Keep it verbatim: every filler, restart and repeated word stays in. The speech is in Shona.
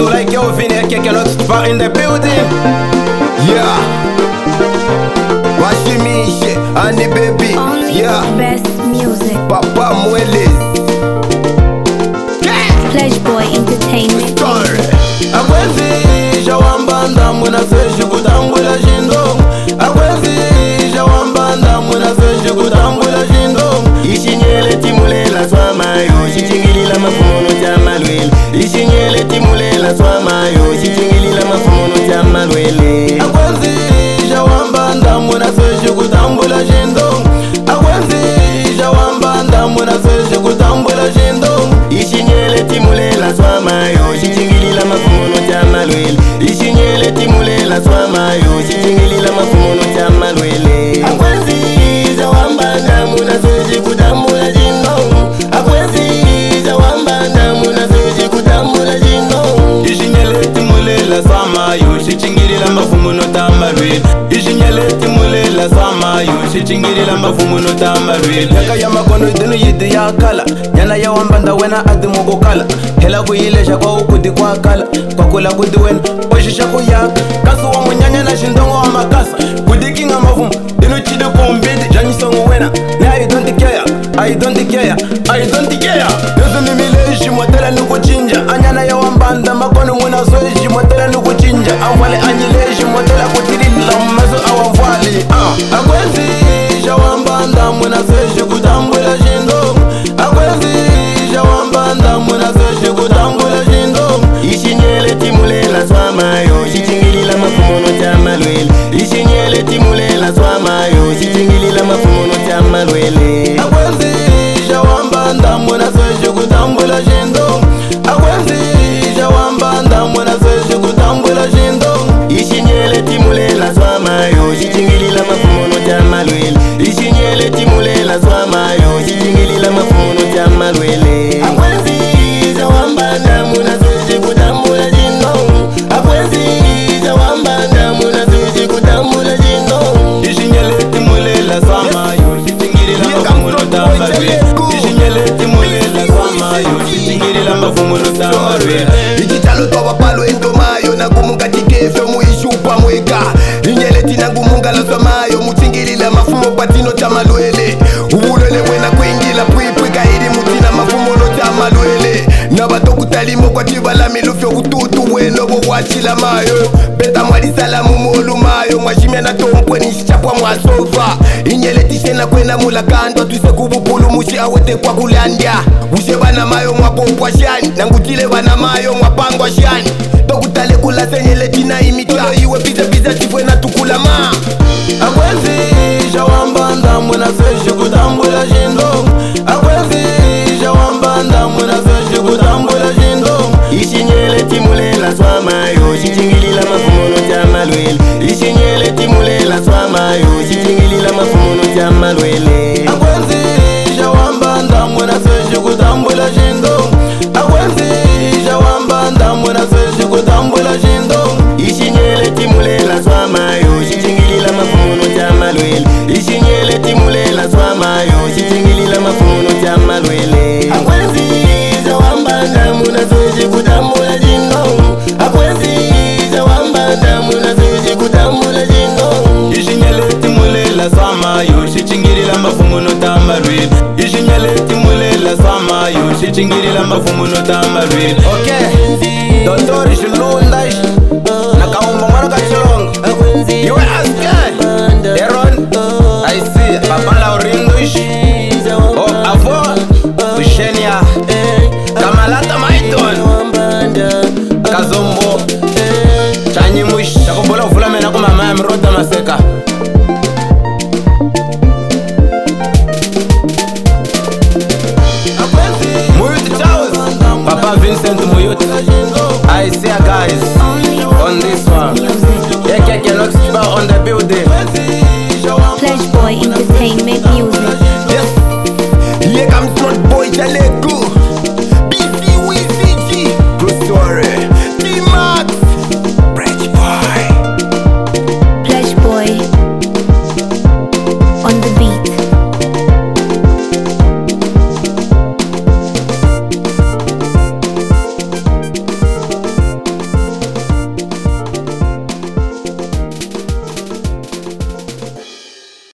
do like Kelvin, I cannot spot in the building. Yeah. Watch me shit, and the baby. Only yeah. Best music. Papa Mueles. Pledge Boy Entertainment. Akwezi jawambanda muna seji kutambula jindo. Akwezi jawambanda muna seji kutambula jindo. Ishinyele timulela swamayo, shichingilila mafumono chamalwele. Ishinyele timulela swamayo, shichingilila mafumono chamalwele. Akwezi jawambanda muna seji kutambula jindo. Akwezi jawambanda muna seji kutambula jindo. Ishinyele timulela swamayo, shichingilila mafumono chamalwele. Ishinyele timulela swamayo, shichingilila mafumono chamalwele. Akwezi jawambanda muna seji kutambula jindo. Akwezi jawambanda muna seji kutambula jindo. Ishinyele timulela swamayo, shichingilila mafumono tamalwele. Ishinyele timulela swamayo, shichingilila mafumono tamalwele. Yaka ya makono idinu yidi ya kala. Nyana ya wambanda wena adimu kukala. Hela kuyilesha kwa ukudi kwa kala. Kwa kula kudi wena oshisha kuyaka. Kasu wa munyanya na shindongo wa makasa. Kudi kinga mafumu dinu chidi kumbidi. Jani songu wena na I don't care, I don't care, I don't care. Yosu mimile ishi mwatela nuku chinja. Anyana ya wambanda makono muna so ishi mwatela nuku chinja. Amwale anyile ishi mwatela kutirila maso awamfali. uh. Akwezi jawambanda muna so ishi kutambula jindo. Akwezi jawambanda muna so ishi kutambula jindo. Ishinyele timulela swamayo, shichingilila mafumono chamalwele. Ishinyele timulela swamayo, shichingilila mafumono chamalwele. Akwezi jawambanda muna so ishi kutambula jindo. Akwezi jawambanda muna so ishi kutambula jindo. Ishinyele timulela swamayo, shichingilila mafumono chamalwele. Ishinyele timulela swamayo, shichingilila mafumono chamalwele. Akwezi jawambanda muna seji kutambula jindo. Akwezi jawambanda muna seji kutambula jindo. Ishinyele timulela swamayo, shichingilila mafumono tamalwele. Ishinyele timulela swamayo, shichingilila mafumono tamalwele. Ichitalo toba palo endomayo nagumunga tikefyo muishupa mweka. Inyele tinagumunga la swamayo muchingilila mafumo patino chamalwele. Ubulele wena kuingila pwipwi kairi mutina mafumono chamalwele. Nabatokutalimo kwa chibala milufyo ututu weno bo wachila mayo. Beta mwali salamu molu mayo mwashimya na tompwe nishichapwa mwasofa. Inyele tishena kwena mula kando tuse kubupulu mushi awete kwa kulandya. Ushe bana mayo mwapopwa shani nangutile bana mayo mwapangwa shani. Tokutale kula senyele tina imita iwe pizza pizza chifwe na tukula ma. Akwezi jawambanda muna seji kutambula jindo. Akwezi jawambanda muna seji kutambula jindo. Ishinyele timulela swamayo, shichingilila mafumono chamalwele. Ishinyele timulela swamayo, shichingilila mafumono chamalwele. Akwezi jawambanda muna seji kutambula jindo. Akwezi jawambanda muna seji kutambula jindo. Ishinyele timulela swamayo, shichingilila mafumono chamalwele. Ishinyele timulela swamayo, shichingilila mafumono chamalwele. Akwezi jawambanda muna seji kutambula jindo. Akwezi jawambanda muna seji kutambula jindo. Ishinyele timulela swamayo, shichingilila mafumono tamalwele. Ishinyele timulela swamayo, shichingilila mafumono tamalwele. Okay, Dottori Shilunda ishi nakaumba mwana kachilongo. You ask Deron, I see Babala Ringo ishi. Oh, Avo, Ushenia, Kamalata Maiton, Kazombo, Chanyi Mush, Chakubola Fulame na kumama ya mrota maseka. Muyuti Charles, Papa Vincent Muyuti, I see